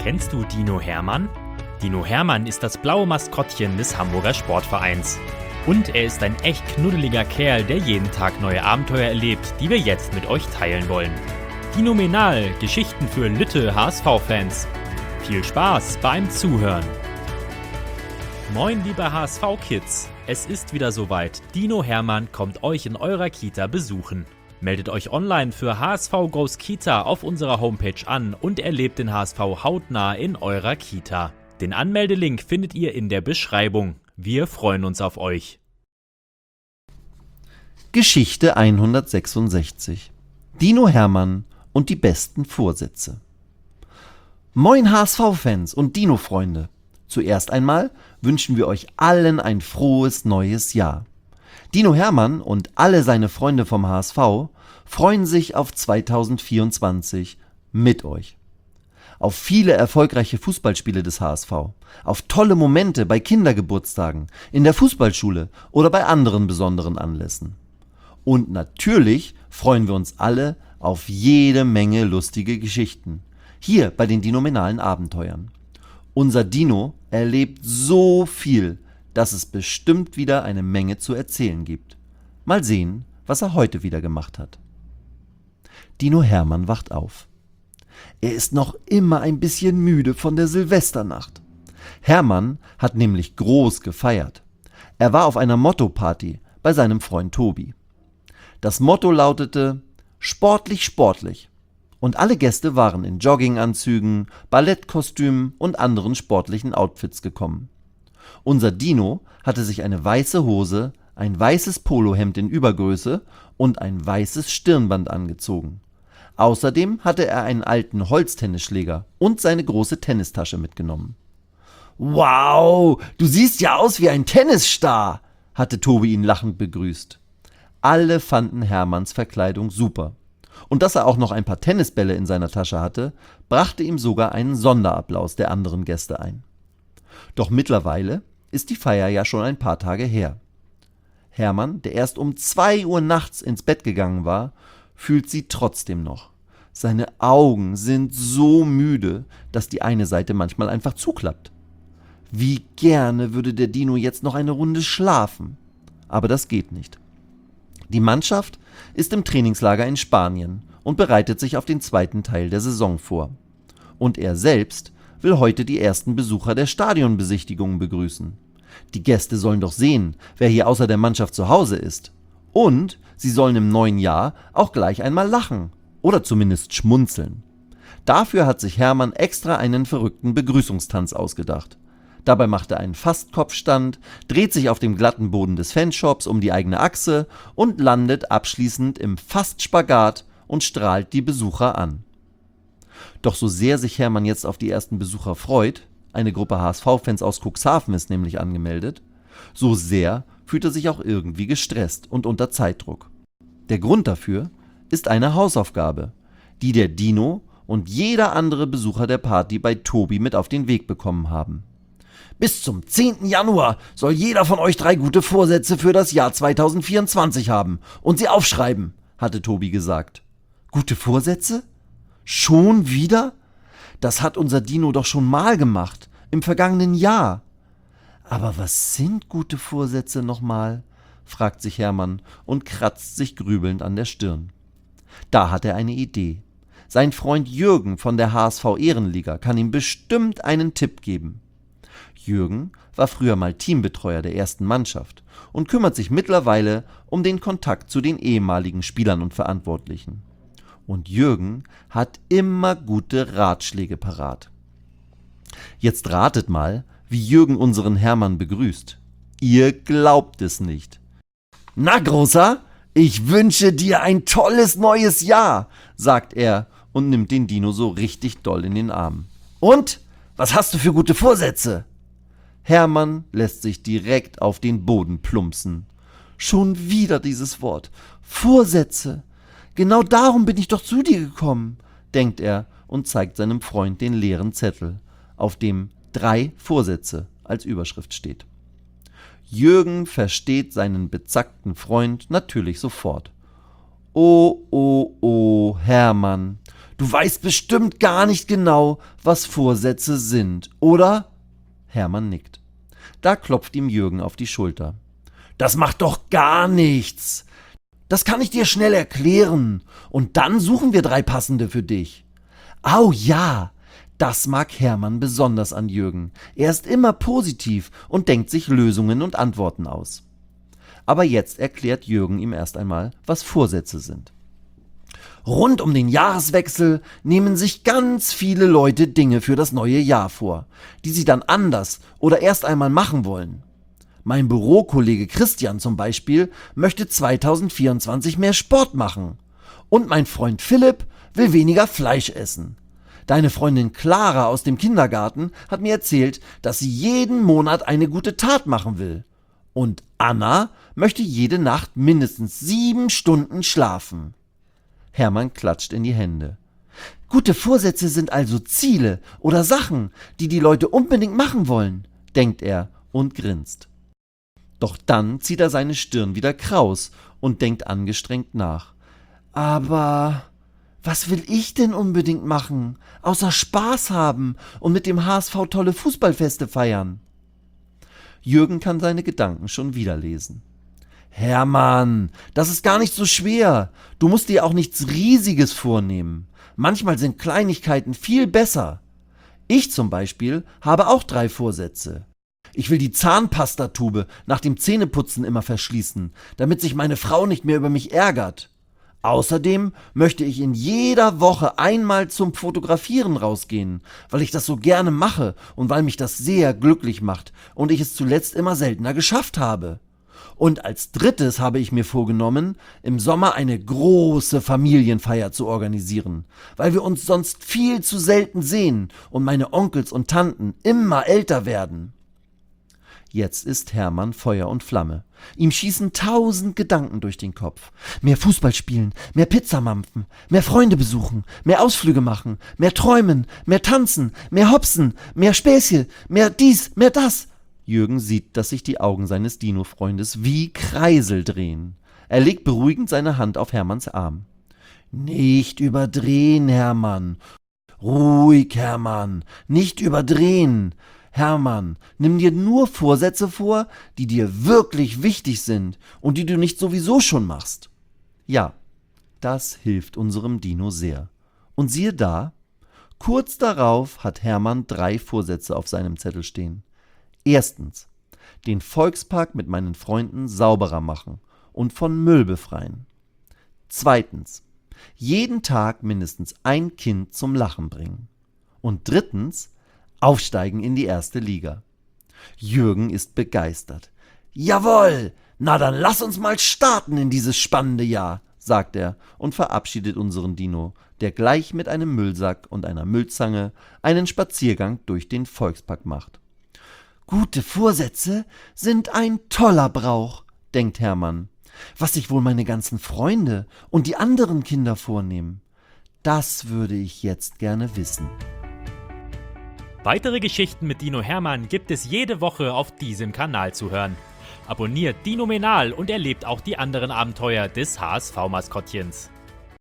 Kennst du Dino Hermann? Dino Hermann ist das blaue Maskottchen des Hamburger Sportvereins. Und er ist ein echt knuddeliger Kerl, der jeden Tag neue Abenteuer erlebt, die wir jetzt mit euch teilen wollen. Dinomenal, Geschichten für Lütte HSV-Fans. Viel Spaß beim Zuhören. Moin liebe HSV-Kids, es ist wieder soweit. Dino Hermann kommt euch in eurer Kita besuchen. Meldet euch online für HSV Goes Kita auf unserer Homepage an und erlebt den HSV hautnah in eurer Kita. Den Anmeldelink findet ihr in der Beschreibung. Wir freuen uns auf euch. Geschichte 166. Dino Hermann und die besten Vorsätze. Moin HSV-Fans und Dino-Freunde. Zuerst einmal wünschen wir euch allen ein frohes neues Jahr. Dino Hermann und alle seine Freunde vom HSV freuen sich auf 2024 mit euch. Auf viele erfolgreiche Fußballspiele des HSV, auf tolle Momente bei Kindergeburtstagen, in der Fußballschule oder bei anderen besonderen Anlässen. Und natürlich freuen wir uns alle auf jede Menge lustige Geschichten, hier bei den Dinomenalen Abenteuern. Unser Dino erlebt so viel, dass es bestimmt wieder eine Menge zu erzählen gibt. Mal sehen, was er heute wieder gemacht hat. Dino Hermann wacht auf. Er ist noch immer ein bisschen müde von der Silvesternacht. Hermann hat nämlich groß gefeiert. Er war auf einer Motto-Party bei seinem Freund Tobi. Das Motto lautete »Sportlich, sportlich«. Und alle Gäste waren in Jogginganzügen, Ballettkostümen und anderen sportlichen Outfits gekommen. Unser Dino hatte sich eine weiße Hose, ein weißes Polohemd in Übergröße und ein weißes Stirnband angezogen. Außerdem hatte er einen alten Holztennisschläger und seine große Tennistasche mitgenommen. »Wow, du siehst ja aus wie ein Tennisstar«, hatte Tobi ihn lachend begrüßt. Alle fanden Hermanns Verkleidung super. Und dass er auch noch ein paar Tennisbälle in seiner Tasche hatte, brachte ihm sogar einen Sonderapplaus der anderen Gäste ein. Doch mittlerweile ist die Feier ja schon ein paar Tage her. Hermann, der erst um 2 Uhr nachts ins Bett gegangen war, fühlt sie trotzdem noch. Seine Augen sind so müde, dass die eine Seite manchmal einfach zuklappt. Wie gerne würde der Dino jetzt noch eine Runde schlafen. Aber das geht nicht. Die Mannschaft ist im Trainingslager in Spanien und bereitet sich auf den zweiten Teil der Saison vor. Und er selbst will heute die ersten Besucher der Stadionbesichtigungen begrüßen. Die Gäste sollen doch sehen, wer hier außer der Mannschaft zu Hause ist. Und sie sollen im neuen Jahr auch gleich einmal lachen oder zumindest schmunzeln. Dafür hat sich Hermann extra einen verrückten Begrüßungstanz ausgedacht. Dabei macht er einen Fastkopfstand, dreht sich auf dem glatten Boden des Fanshops um die eigene Achse und landet abschließend im Fastspagat und strahlt die Besucher an. Doch so sehr sich Hermann jetzt auf die ersten Besucher freut, eine Gruppe HSV-Fans aus Cuxhaven ist nämlich angemeldet, so sehr fühlt er sich auch irgendwie gestresst und unter Zeitdruck. Der Grund dafür ist eine Hausaufgabe, die der Dino und jeder andere Besucher der Party bei Tobi mit auf den Weg bekommen haben. Bis zum 10. Januar soll jeder von euch 3 gute Vorsätze für das Jahr 2024 haben und sie aufschreiben, hatte Tobi gesagt. Gute Vorsätze? Schon wieder? Das hat unser Dino doch schon mal gemacht, im vergangenen Jahr. Aber was sind gute Vorsätze nochmal? Fragt sich Hermann und kratzt sich grübelnd an der Stirn. Da hat er eine Idee. Sein Freund Jürgen von der HSV Ehrenliga kann ihm bestimmt einen Tipp geben. Jürgen war früher mal Teambetreuer der ersten Mannschaft und kümmert sich mittlerweile um den Kontakt zu den ehemaligen Spielern und Verantwortlichen. Und Jürgen hat immer gute Ratschläge parat. Jetzt ratet mal, wie Jürgen unseren Hermann begrüßt. Ihr glaubt es nicht. »Na, Großer, ich wünsche dir ein tolles neues Jahr«, sagt er und nimmt den Dino so richtig doll in den Arm. »Und, was hast du für gute Vorsätze?« Hermann lässt sich direkt auf den Boden plumpsen. Schon wieder dieses Wort. Vorsätze. Genau darum bin ich doch zu dir gekommen, denkt er und zeigt seinem Freund den leeren Zettel, auf dem 3 Vorsätze als Überschrift steht. Jürgen versteht seinen bezackten Freund natürlich sofort. Oh, Hermann, Du weißt bestimmt gar nicht genau, was Vorsätze sind, oder? Hermann nickt. Da klopft ihm Jürgen auf die Schulter. Das macht doch gar nichts. Das kann ich dir schnell erklären. Und dann suchen wir 3 passende für dich. Au ja, das mag Hermann besonders an Jürgen. Er ist immer positiv und denkt sich Lösungen und Antworten aus. Aber jetzt erklärt Jürgen ihm erst einmal, was Vorsätze sind. Rund um den Jahreswechsel nehmen sich ganz viele Leute Dinge für das neue Jahr vor, die sie dann anders oder erst einmal machen wollen. Mein Bürokollege Christian zum Beispiel möchte 2024 mehr Sport machen. Und mein Freund Philipp will weniger Fleisch essen. Deine Freundin Clara aus dem Kindergarten hat mir erzählt, dass sie jeden Monat eine gute Tat machen will. Und Anna möchte jede Nacht mindestens 7 Stunden schlafen. Hermann klatscht in die Hände. Gute Vorsätze sind also Ziele oder Sachen, die die Leute unbedingt machen wollen, denkt er und grinst. Doch dann zieht er seine Stirn wieder kraus und denkt angestrengt nach. Aber was will ich denn unbedingt machen, außer Spaß haben und mit dem HSV tolle Fußballfeste feiern? Jürgen kann seine Gedanken schon wieder lesen. Hermann, das ist gar nicht so schwer. Du musst dir auch nichts Riesiges vornehmen. Manchmal sind Kleinigkeiten viel besser. Ich zum Beispiel habe auch 3 Vorsätze. Ich will die Zahnpastatube nach dem Zähneputzen immer verschließen, damit sich meine Frau nicht mehr über mich ärgert. Außerdem möchte ich in jeder Woche einmal zum Fotografieren rausgehen, weil ich das so gerne mache und weil mich das sehr glücklich macht und ich es zuletzt immer seltener geschafft habe. Und als 3. habe ich mir vorgenommen, im Sommer eine große Familienfeier zu organisieren, weil wir uns sonst viel zu selten sehen und meine Onkels und Tanten immer älter werden. Jetzt ist Hermann Feuer und Flamme. Ihm schießen 1000 Gedanken durch den Kopf. Mehr Fußball spielen, mehr Pizza mampfen, mehr Freunde besuchen, mehr Ausflüge machen, mehr träumen, mehr tanzen, mehr hopsen, mehr Späßchen, mehr dies, mehr das. Jürgen sieht, dass sich die Augen seines Dino-Freundes wie Kreisel drehen. Er legt beruhigend seine Hand auf Hermanns Arm. Nicht überdrehen, Hermann. Ruhig, Hermann. Nicht überdrehen. Hermann, nimm dir nur Vorsätze vor, die dir wirklich wichtig sind und die du nicht sowieso schon machst. Ja, das hilft unserem Dino sehr. Und siehe da, kurz darauf hat Hermann 3 Vorsätze auf seinem Zettel stehen. Erstens, den Volkspark mit meinen Freunden sauberer machen und von Müll befreien. Zweitens, jeden Tag mindestens ein Kind zum Lachen bringen. Und drittens, aufsteigen in die 1. Liga. Jürgen ist begeistert. Jawohl, na dann lass uns mal starten in dieses spannende Jahr, sagt er und verabschiedet unseren Dino, der gleich mit einem Müllsack und einer Müllzange einen Spaziergang durch den Volkspark macht. Gute Vorsätze sind ein toller Brauch, denkt Hermann. Was sich wohl meine ganzen Freunde und die anderen Kinder vornehmen, das würde ich jetzt gerne wissen. Weitere Geschichten mit Dino Hermann gibt es jede Woche auf diesem Kanal zu hören. Abonniert Dinomenal und erlebt auch die anderen Abenteuer des HSV-Maskottchens.